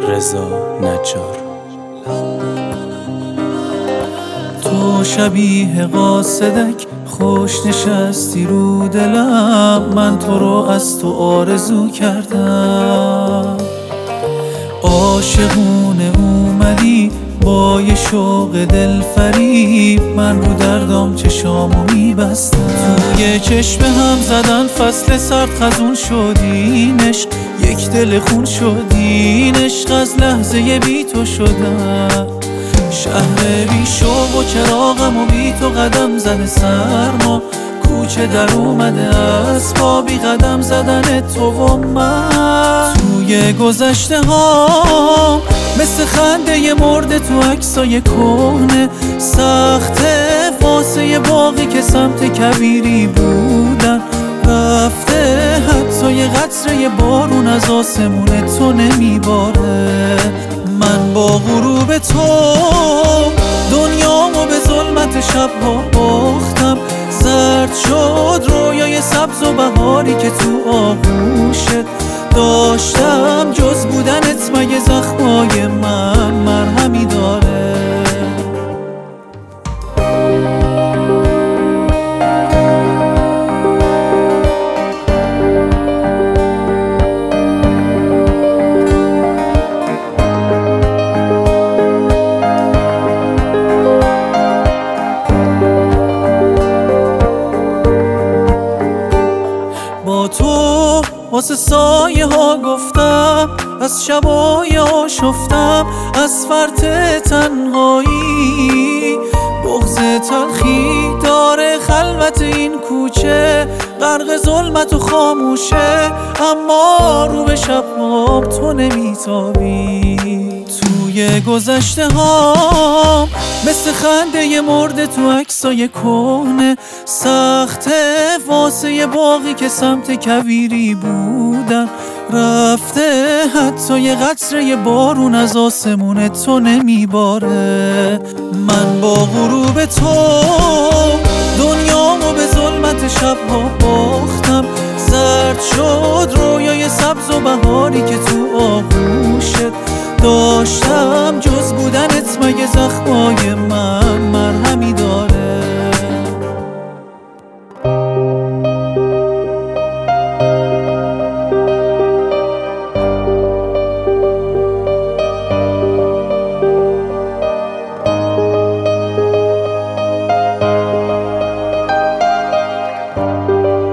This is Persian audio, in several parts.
رضا نجار. تو شبیه قاصدک خوش نشستی رو دلم، من تو رو از تو آرزو کردم. عاشقونه اومدی با یه شوق دلفریب، من رو دردام چشامو میبستم. توی چشم هم زدن فصل سرد خزون شدین عشق، یک دل خون شدین عشق، از لحظه بی تو شدن. شهر بی شوق و چراغم و بی تو قدم زده سرما، کوچه در اومده از پا بی قدم زدن تو و من. توی گذشته ها مثل خنده مرده تو عکسای کهنه، سخته واسه باقی که سمت کویری بودن رفته. حتی یه قطره بارون از آسمون تو نمیباره. من با غروب تو دنیامو به ظلمت شبها باختم، زرد شد رویای سبز و بهاری که تو آغوشت داشتم. جز بودنت مگه زخمای من مرهمی داره؟ با تو واسه سایه ها گفتم، از شبای آشفتم، از فرط تنهایی. بغض تلخی داره خلوت این کوچه، غرق ظلمت و خاموشه، اما رو به شب‌ها تو نمیتابی. توی گذشته ها مثل خنده مرده تو عکسای کهنه، سخته واسه یه باقی که سمت کویری بودن رفته. حتی یه قطره بارون از آسمون تو نمیباره. من با غروب تو دنیامو به ظلمت شبها باختم، زرد شد رویای سبز و بهاری که تو آغوشت داشتم. جز بودنت مگه زخمای من مرهمی داره؟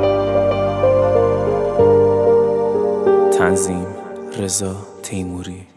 تنظیم رضا تیموری.